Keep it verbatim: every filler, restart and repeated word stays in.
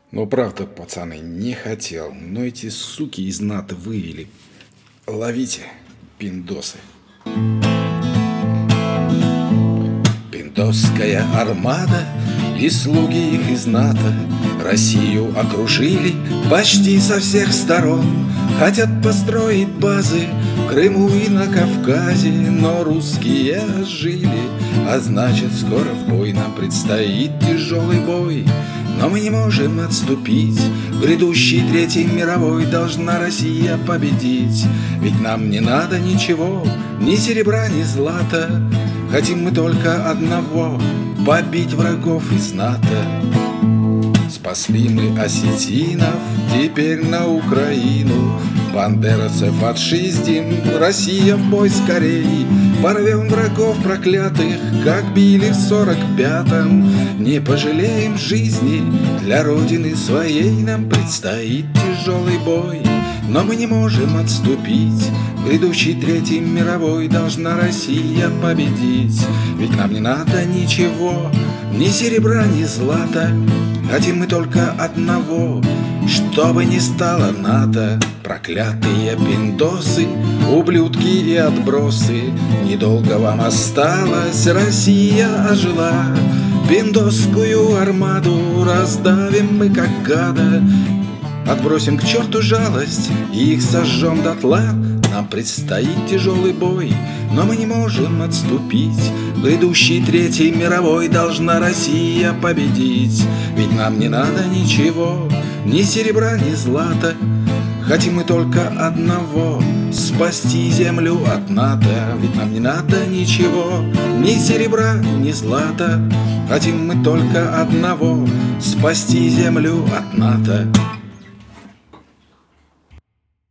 Ну, правда, пацаны, не хотел, но эти суки из НАТО вывели. Ловите, пиндосы. Пиндосская армада и слуги их из НАТО Россию окружили почти со всех сторон. Хотят построить базы в Крыму и на Кавказе, но русские жили, а значит скоро в бой нам предстоит тяжелый бой. Но мы не можем отступить, в грядущей Третьей мировой должна Россия победить. Ведь нам не надо ничего, ни серебра, ни злата, хотим мы только одного — побить врагов из НАТО. Спасли мы осетинов, теперь на Украину бандеровцев отшиздим, Россия в бой скорей. Порвем врагов проклятых, как били в сорок пятом. Не пожалеем жизни, для Родины своей нам предстоит тяжелый бой. Но мы не можем отступить, в грядущей Третьей мировой должна Россия победить. Ведь нам не надо ничего, ни серебра, ни злата, хотим мы только одного, чтобы не стало НАТО. Проклятые пиндосы, ублюдки и отбросы, недолго вам осталось, Россия ожила. Пиндосскую армаду раздавим мы как гада, отбросим к черту жалость и их сожжем дотла. Нам предстоит тяжелый бой, но мы не можем отступить, в грядущей Третьей мировой должна Россия победить. Ведь нам не надо ничего, ни серебра, ни злата, хотим мы только одного — спасти землю от НАТО. Ведь нам не надо ничего, ни серебра, ни злата, хотим мы только одного — спасти землю от НАТО.